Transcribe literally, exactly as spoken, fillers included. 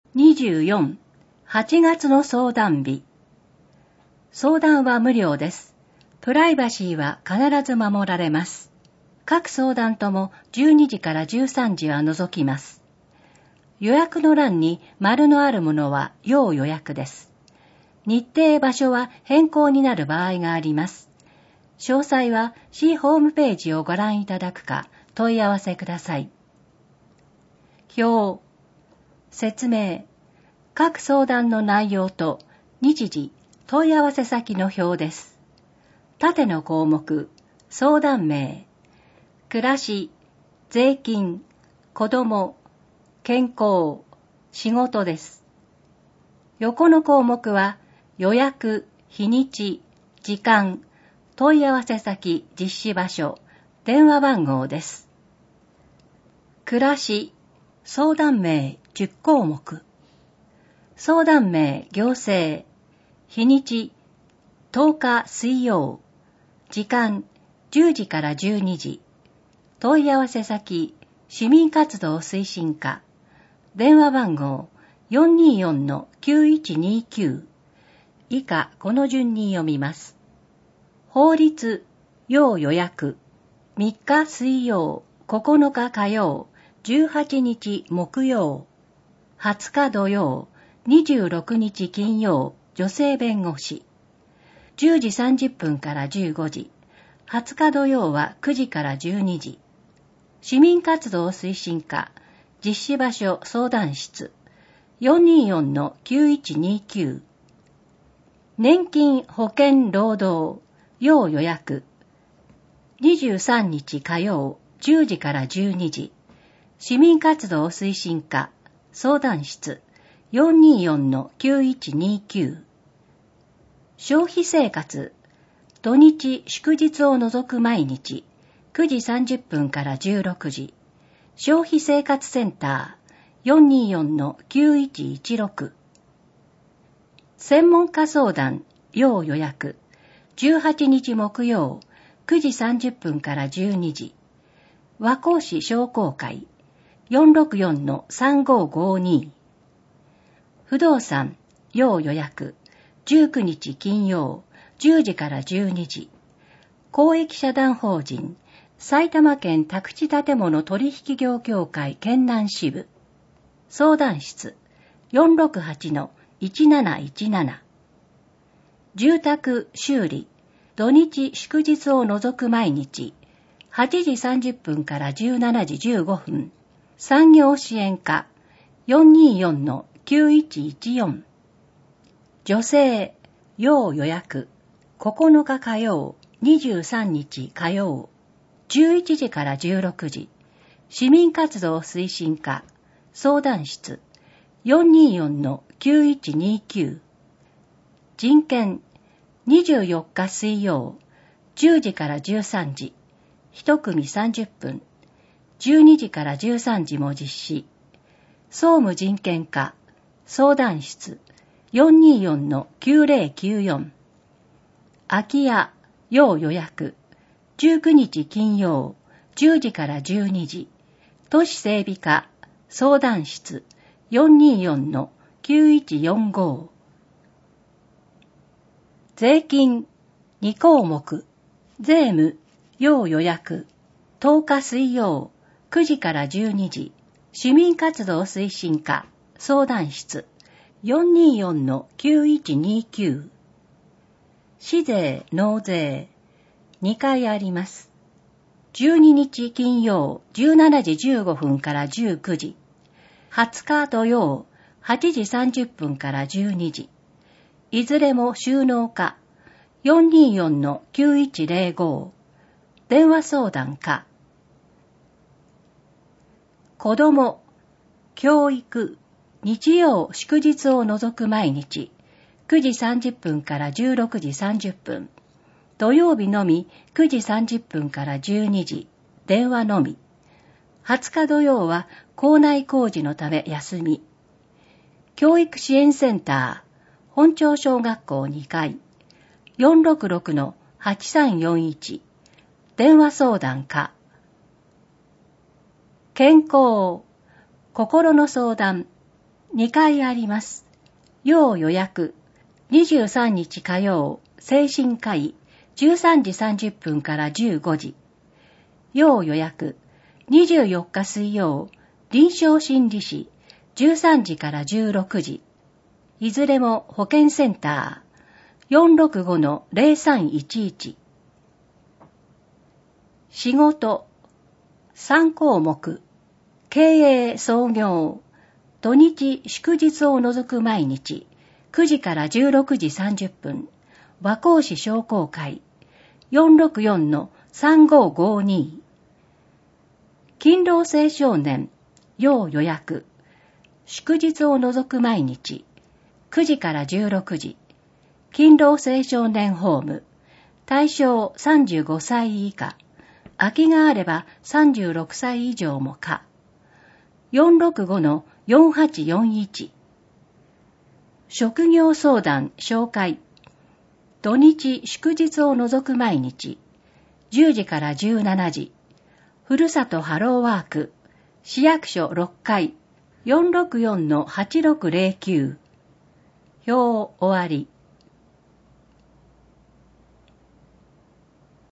にじゅうよん、はちがつの相談日。相談は無料です。プライバシーは必ず守られます。各相談ともじゅうにじからじゅうさんじは除きます。予約の欄に丸のあるものは要予約です。日程場所は変更になる場合があります。詳細は市ホームページをご覧いただくか問い合わせください。表、説明、各相談の内容と日時、問い合わせ先の表です。縦の項目、相談名、暮らし、税金、子ども、健康、仕事です。横の項目は予約、日にち、時間、問い合わせ先、実施場所、電話番号です。暮らし、相談名じゅっこうもく。相談名行政、日にちとおか水曜、時間じゅうじからじゅうにじ、問い合わせ先市民活動推進課、電話番号 よんにーよんのきゅういちにーきゅう、以下この順に読みます。法律、要予約、みっか水曜、ここのか火曜、じゅうはちにち木曜、はつか土曜、にじゅうろくにち金曜、女性弁護士。じゅうじさんじゅっぷんからじゅうごじ。はつか土曜はくじからじゅうにじ。市民活動推進課、実施場所相談室。よんにーよんのきゅういちにーきゅう。年金保険労働、要予約。にじゅうさんにち火曜、じゅうじからじゅうにじ。市民活動推進課、相談室。よんにーよんのきゅういちにーきゅう。消費生活、土日祝日を除く毎日、くじさんじゅっぷんからじゅうろくじ。消費生活センター、よんにーよんのきゅういちいちろく。専門家相談、要予約、じゅうはちにち木曜、くじさんじゅっぷんからじゅうにじ。和光市商工会、よんろくよんのさんごーごーに。不動産、要予約、じゅうくにち金曜、じゅうじからじゅうにじ。公益社団法人、埼玉県宅地建物取引業協会県南支部。相談室、よんろくはちのいちなないちなな。住宅修理、土日祝日を除く毎日、はちじさんじゅっぷんからじゅうしちじじゅうごふん。産業支援課、よんにーよんのきゅういちいちよん。女性、要予約、ここのか火曜、にじゅうさんにち火曜、じゅういちじからじゅうろくじ。市民活動推進課、相談室、よんにーよんのきゅういちにーきゅう。人権、にじゅうよっか水曜、じゅうじからじゅうさんじ。一組さんじゅっぷん。じゅうにじからじゅうさんじも実施。総務人権課、相談室、よんにーよんのきゅうぜろきゅうよん。空き家、要予約、じゅうくにち金曜、じゅうじからじゅうにじ。都市整備課、相談室、よんにーよんのきゅういちよんご。税金、にこうもく、税務、要予約、とおか水曜、くじからじゅうにじ。市民活動推進課、相談室、よんにーよんのきゅういちにーきゅう。市税、納税、にかいあります。じゅうににち金曜、じゅうしちじじゅうごふんからじゅうくじ。はつか土曜、はちじさんじゅっぷんからじゅうにじ。いずれも収納課、よんにーよんのきゅういちぜろご。電話相談課。子ども、教育、日曜祝日を除く毎日、くじさんじゅっぷんからじゅうろくじさんじゅっぷん。土曜日のみくじさんじゅっぷんからじゅうにじ、電話のみ。はつか土曜は校内工事のため休み。教育支援センター、本町小学校にかい、よんろくろくのはちさんよんいち、電話相談課。健康、心の相談、 にかいあります。要予約。にじゅうさんにち火曜、精神科医、じゅうさんじさんじゅっぷんからじゅうごじ。要予約。にじゅうよっか水曜、臨床心理士、じゅうさんじからじゅうろくじ。いずれも保健センター よんろくごのゼロさんいちいち。仕事さん項目。経営創業。土日祝日を除く毎日くじからじゅうろくじさんじゅっぷん。和光市商工会 よんろくよんのさんごごに。勤労青少年要予約。祝日を除く毎日くじからじゅうろくじ。勤労青少年ホーム。対象さんじゅうごさい以下。空きがあればさんじゅうろくさい以上も可。よんろくごのよんはちよんいち。職業相談紹介。土日祝日を除く毎日じゅうじからじゅうしちじ。ふるさとハローワーク。市役所ろっかい よんろくよんのはちろくゼロきゅう。表終わり。